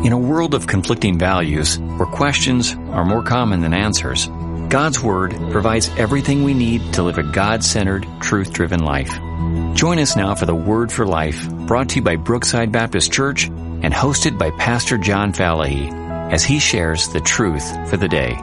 In a world of conflicting values, where questions are more common than answers, God's Word provides everything we need to live a God-centered, truth-driven life. Join us now for the Word for Life, brought to you by Brookside Baptist Church and hosted by Pastor John Fallahy, as he shares the truth for the day.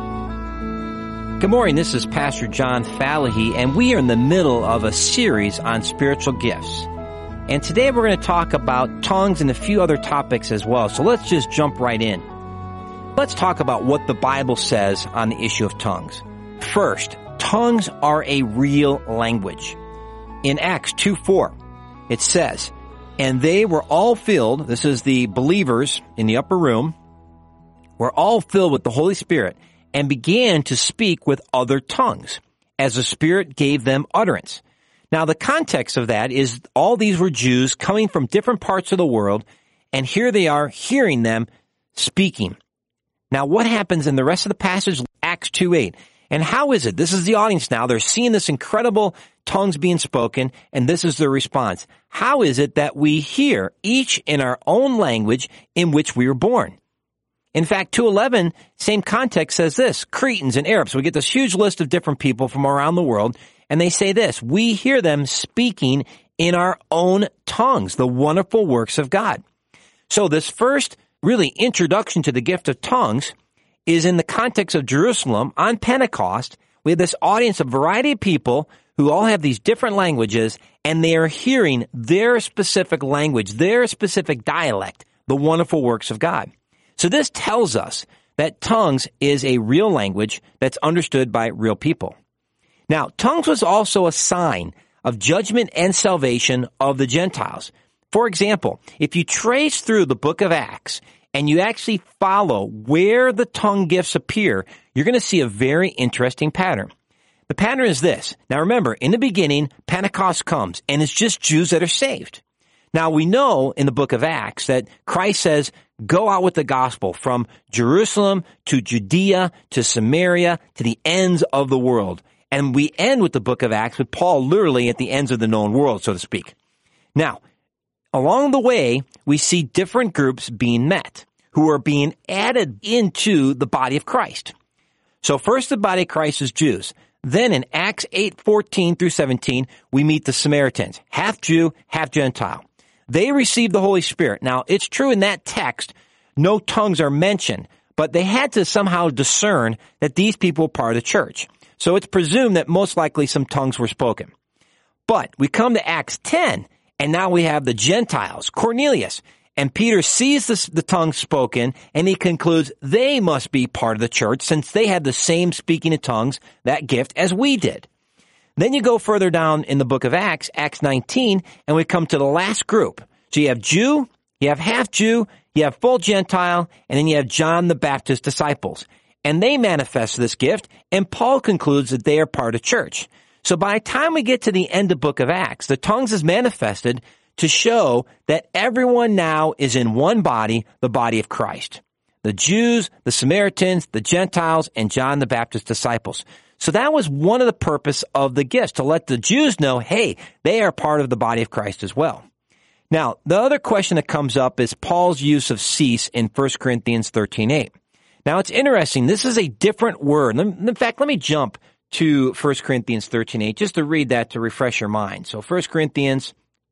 Good morning, this is Pastor John Fallahy, and we are in the middle of a series on spiritual gifts. And today we're going to talk about tongues and a few other topics as well. So let's just jump right in. Let's talk about what the Bible says on the issue of tongues. First, tongues are a real language. In Acts 2:4, it says, "And they were all filled," this is the believers in the upper room, "were all filled with the Holy Spirit and began to speak with other tongues, as the Spirit gave them utterance." Now, the context of that is all these were Jews coming from different parts of the world, and here they are hearing them speaking. Now, what happens in the rest of the passage? Acts 2:8. And how is it? This is the audience now. They're seeing this incredible tongues being spoken, and this is their response. How is it that we hear each in our own language in which we were born? In fact, 2:11, same context, says this, Cretans and Arabs. We get this huge list of different people from around the world, and they say this, we hear them speaking in our own tongues, the wonderful works of God. So this first really introduction to the gift of tongues is in the context of Jerusalem on Pentecost. We have this audience, a variety of people who all have these different languages, and they are hearing their specific language, their specific dialect, the wonderful works of God. So this tells us that tongues is a real language that's understood by real people. Now, tongues was also a sign of judgment and salvation of the Gentiles. For example, if you trace through the book of Acts and you actually follow where the tongue gifts appear, you're going to see a very interesting pattern. The pattern is this. Now remember, in the beginning, Pentecost comes, and it's just Jews that are saved. Now we know in the book of Acts that Christ says, go out with the gospel from Jerusalem to Judea to Samaria to the ends of the world. And we end with the book of Acts with Paul literally at the ends of the known world, so to speak. Now, along the way, we see different groups being met who are being added into the body of Christ. So first the body of Christ is Jews. Then in Acts 8:14 through 17, we meet the Samaritans, half Jew, half Gentile. They receive the Holy Spirit. Now, it's true in that text, no tongues are mentioned, but they had to somehow discern that these people were part of the church. So it's presumed that most likely some tongues were spoken. But we come to Acts 10, and now we have the Gentiles, Cornelius, and Peter sees the tongues spoken, and he concludes they must be part of the church since they had the same speaking of tongues, that gift, as we did. Then you go further down in the book of Acts, Acts 19, and we come to the last group. So you have Jew, you have half Jew, you have full Gentile, and then you have John the Baptist disciples. And they manifest this gift, and Paul concludes that they are part of church. So by the time we get to the end of the book of Acts, the tongues is manifested to show that everyone now is in one body, the body of Christ. The Jews, the Samaritans, the Gentiles, and John the Baptist disciples. So that was one of the purpose of the gifts, to let the Jews know, hey, they are part of the body of Christ as well. Now, the other question that comes up is Paul's use of cease in 1 Corinthians 13:8. Now, it's interesting. This is a different word. In fact, let me jump to 1 Corinthians 13:8 just to read that to refresh your mind. So 1 Corinthians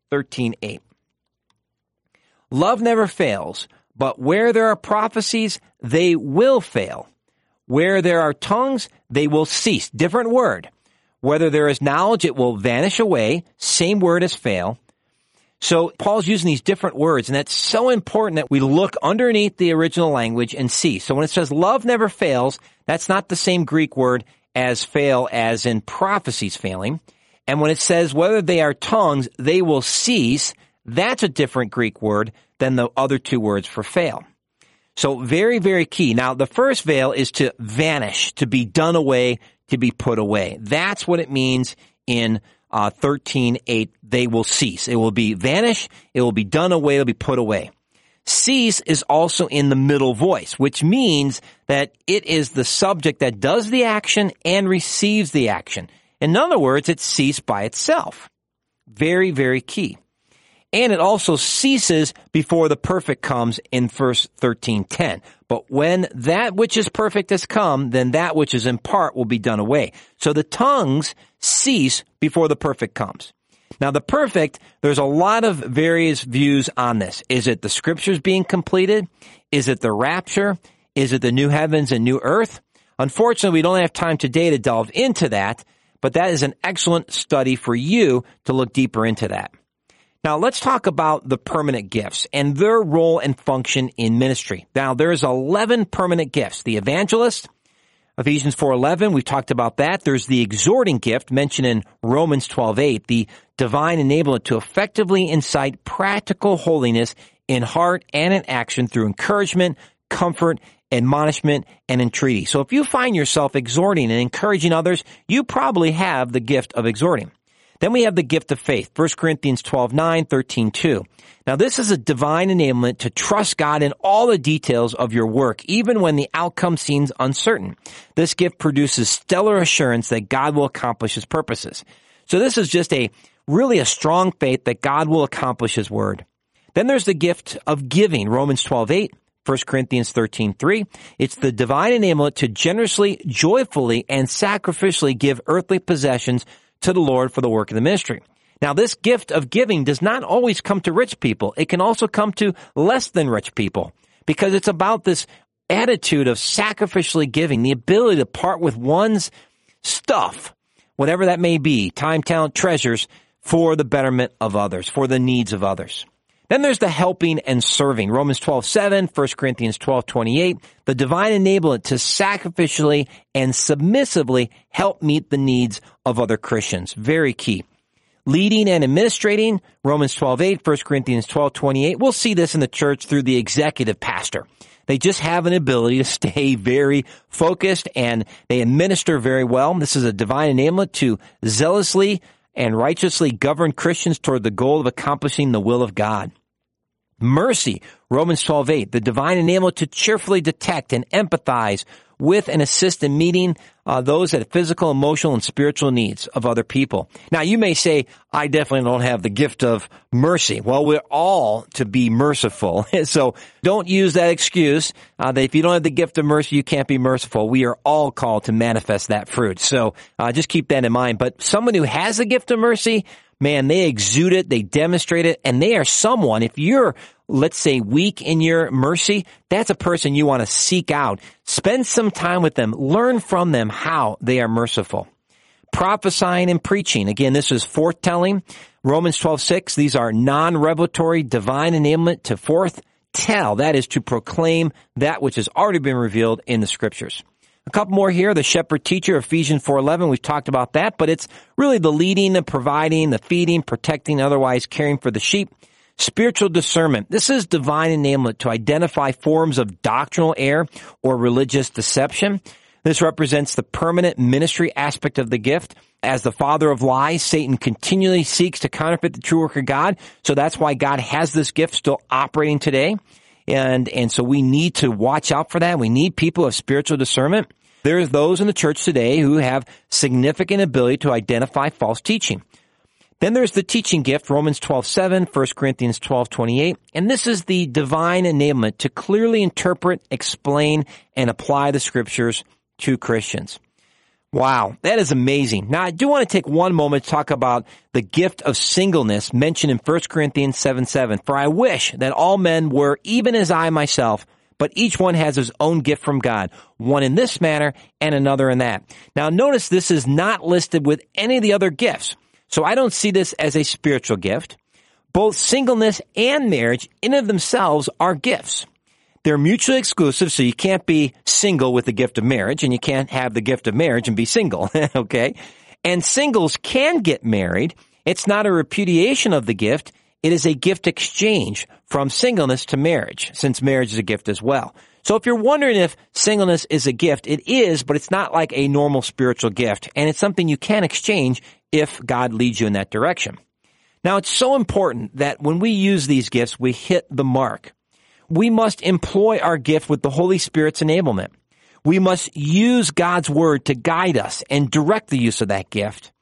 13:8. Love never fails, but where there are prophecies, they will fail. Where there are tongues, they will cease. Different word. Whether there is knowledge, it will vanish away. Same word as fail. So Paul's using these different words, and that's so important that we look underneath the original language and see. So when it says love never fails, that's not the same Greek word as fail as in prophecies failing. And when it says whether they are tongues, they will cease, that's a different Greek word than the other two words for fail. So very, very key. Now, the first veil is to vanish, to be done away, to be put away. That's what it means in 13:8, they will cease. It will be vanish, it will be done away, it will be put away. Cease is also in the middle voice, which means that it is the subject that does the action and receives the action. In other words, it ceased by itself. Very, very key. And it also ceases before the perfect comes in verse 13:10. But when that which is perfect has come, then that which is in part will be done away. So the tongues cease before the perfect comes. Now the perfect, there's a lot of various views on this. Is it the scriptures being completed? Is it the rapture? Is it the new heavens and new earth? Unfortunately, we don't have time today to delve into that, but that is an excellent study for you to look deeper into that. Now, let's talk about the permanent gifts and their role and function in ministry. Now, there's 11 permanent gifts. The evangelist, Ephesians 4:11, we talked about that. There's the exhorting gift mentioned in Romans 12:8, the divine enablement to effectively incite practical holiness in heart and in action through encouragement, comfort, admonishment, and entreaty. So if you find yourself exhorting and encouraging others, you probably have the gift of exhorting. Then we have the gift of faith, 1 Corinthians 12:9, 13:2. Now this is a divine enablement to trust God in all the details of your work, even when the outcome seems uncertain. This gift produces stellar assurance that God will accomplish His purposes. So this is just really a strong faith that God will accomplish His word. Then there's the gift of giving, Romans 12:8. 1 Corinthians 13:3. It's the divine enablement to generously, joyfully, and sacrificially give earthly possessions to the Lord for the work of the ministry. Now, this gift of giving does not always come to rich people. It can also come to less than rich people because it's about this attitude of sacrificially giving, the ability to part with one's stuff, whatever that may be, time, talent, treasures, for the betterment of others, for the needs of others. Then there's the helping and serving. Romans 12:7, 1 Corinthians 12:28, the divine enablement to sacrificially and submissively help meet the needs of other Christians. Very key. Leading and administrating, Romans 12:8, 1 Corinthians 12:28. We'll see this in the church through the executive pastor. They just have an ability to stay very focused and they administer very well. This is a divine enablement to zealously and righteously govern Christians toward the goal of accomplishing the will of God. Mercy, Romans 12:8, the divine enablement to cheerfully detect and empathize with and assist in meeting those that have physical, emotional, and spiritual needs of other people. Now, you may say, I definitely don't have the gift of mercy. Well, we're all to be merciful. So don't use that excuse that if you don't have the gift of mercy, you can't be merciful. We are all called to manifest that fruit. So just keep that in mind. But someone who has the gift of mercy, man, they exude it, they demonstrate it, and they are someone, if you're, let's say, weak in your mercy, that's a person you want to seek out. Spend some time with them. Learn from them how they are merciful. Prophesying and preaching. Again, this is forthtelling. Romans 12:6, these are non-revelatory divine enablement to forthtell. That is to proclaim that which has already been revealed in the scriptures. A couple more here. The shepherd teacher, Ephesians 4:11. We've talked about that, but it's really the leading, the providing, the feeding, protecting, otherwise caring for the sheep. Spiritual discernment. This is divine enablement to identify forms of doctrinal error or religious deception. This represents the permanent ministry aspect of the gift. As the father of lies, Satan continually seeks to counterfeit the true work of God. So that's why God has this gift still operating today. And so we need to watch out for that. We need people of spiritual discernment. There's those in the church today who have significant ability to identify false teaching. Then there's the teaching gift, Romans 12:7, 1 Corinthians 12:28. And this is the divine enablement to clearly interpret, explain, and apply the scriptures to Christians. Wow, that is amazing. Now, I do want to take one moment to talk about the gift of singleness mentioned in 1 Corinthians 7:7. For I wish that all men were even as I myself, but each one has his own gift from God, one in this manner and another in that. Now, notice this is not listed with any of the other gifts. So I don't see this as a spiritual gift. Both singleness and marriage in and of themselves are gifts. They're mutually exclusive, so you can't be single with the gift of marriage, and you can't have the gift of marriage and be single, okay? And singles can get married. It's not a repudiation of the gift. It is a gift exchange from singleness to marriage, since marriage is a gift as well. So if you're wondering if singleness is a gift, it is, but it's not like a normal spiritual gift, and it's something you can exchange if God leads you in that direction. Now, it's so important that when we use these gifts, we hit the mark. We must employ our gift with the Holy Spirit's enablement. We must use God's word to guide us and direct the use of that gift.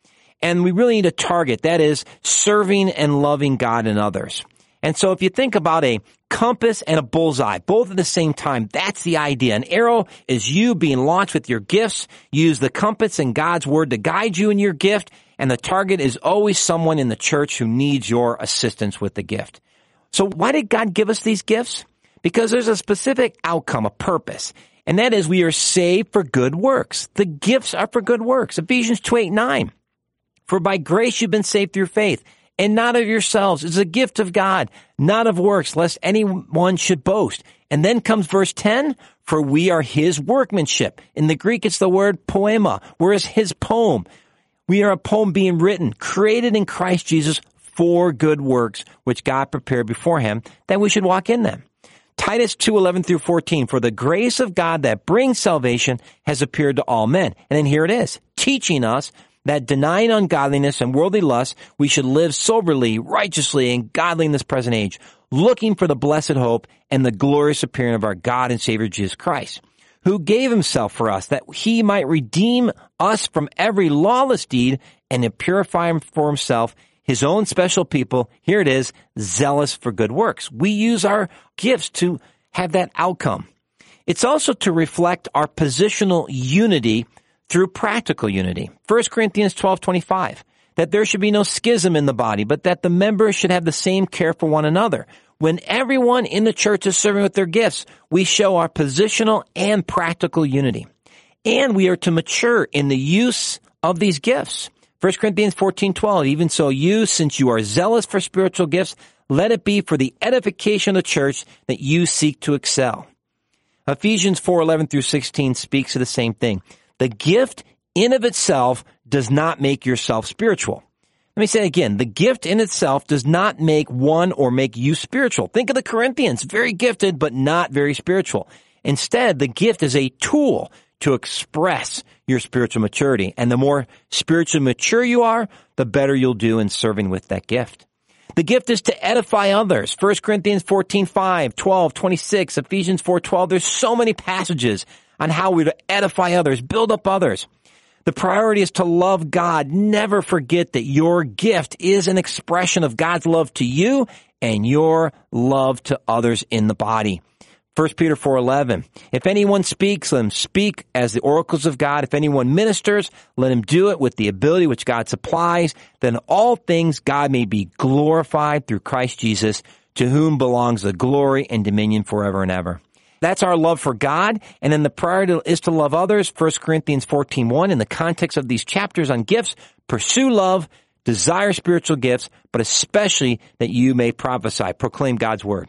and we really need a target. That is serving and loving God and others. And so if you think about a compass and a bullseye, both at the same time, that's the idea. An arrow is you being launched with your gifts. Use the compass and God's word to guide you in your gift. And the target is always someone in the church who needs your assistance with the gift. So why did God give us these gifts? Because there's a specific outcome, a purpose. And that is we are saved for good works. The gifts are for good works. Ephesians 2:8-9. For by grace you've been saved through faith, and not of yourselves. It's a gift of God, not of works, lest anyone should boast. And then comes verse 10, for we are his workmanship. In the Greek, it's the word poema, whereas his poem. We are a poem being written, created in Christ Jesus for good works, which God prepared beforehand, that we should walk in them. Titus 2:11-14, for the grace of God that brings salvation has appeared to all men. And then here it is, teaching us that denying ungodliness and worldly lust, we should live soberly, righteously, and godly in this present age, looking for the blessed hope and the glorious appearing of our God and Savior Jesus Christ, who gave himself for us, that he might redeem us from every lawless deed and to purify for himself his own special people. Here it is, zealous for good works. We use our gifts to have that outcome. It's also to reflect our positional unity through practical unity. 1 Corinthians 12:25, that there should be no schism in the body, but that the members should have the same care for one another. When everyone in the church is serving with their gifts, we show our positional and practical unity. And we are to mature in the use of these gifts. 1 Corinthians 14:12, even so you, since you are zealous for spiritual gifts, let it be for the edification of the church that you seek to excel. Ephesians 4:11-16 speaks of the same thing. The gift in of itself does not make yourself spiritual. Let me say it again. The gift in itself does not make one or make you spiritual. Think of the Corinthians, very gifted, but not very spiritual. Instead, the gift is a tool to express your spiritual maturity. And the more spiritually mature you are, the better you'll do in serving with that gift. The gift is to edify others. 1 Corinthians 14:5, 12, 26, Ephesians 4:12. There's so many passages on how we're to edify others, build up others. The priority is to love God. Never forget that your gift is an expression of God's love to you and your love to others in the body. 1 Peter 4:11, if anyone speaks, let him speak as the oracles of God. If anyone ministers, let him do it with the ability which God supplies. Then all things God may be glorified through Christ Jesus, to whom belongs the glory and dominion forever and ever. That's our love for God. And then the priority is to love others. 1 Corinthians 14:1, in the context of these chapters on gifts, pursue love, desire spiritual gifts, but especially that you may prophesy, proclaim God's word.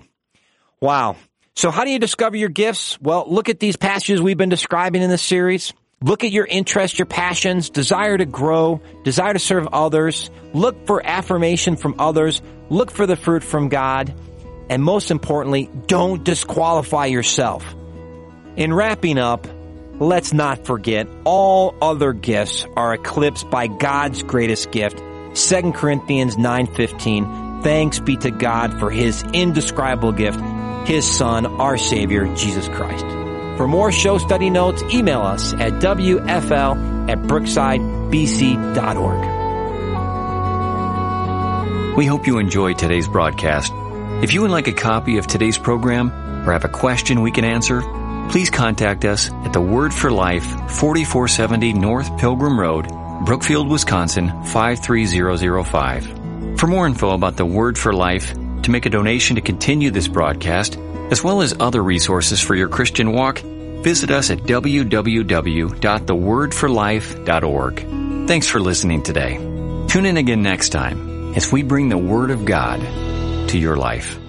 Wow. So how do you discover your gifts? Well, look at these passages we've been describing in this series. Look at your interests, your passions, desire to grow, desire to serve others. Look for affirmation from others. Look for the fruit from God. And most importantly, don't disqualify yourself. In wrapping up, let's not forget all other gifts are eclipsed by God's greatest gift. 2 Corinthians 9:15. Thanks be to God for his indescribable gift, his Son, our Savior, Jesus Christ. For more show study notes, email us at wfl@brooksidebc.org. We hope you enjoyed today's broadcast. If you would like a copy of today's program or have a question we can answer, please contact us at the Word for Life, 4470 North Pilgrim Road, Brookfield, Wisconsin, 53005. For more info about the Word for Life, to make a donation to continue this broadcast, as well as other resources for your Christian walk, visit us at www.thewordforlife.org. Thanks for listening today. Tune in again next time as we bring the Word of God to your life.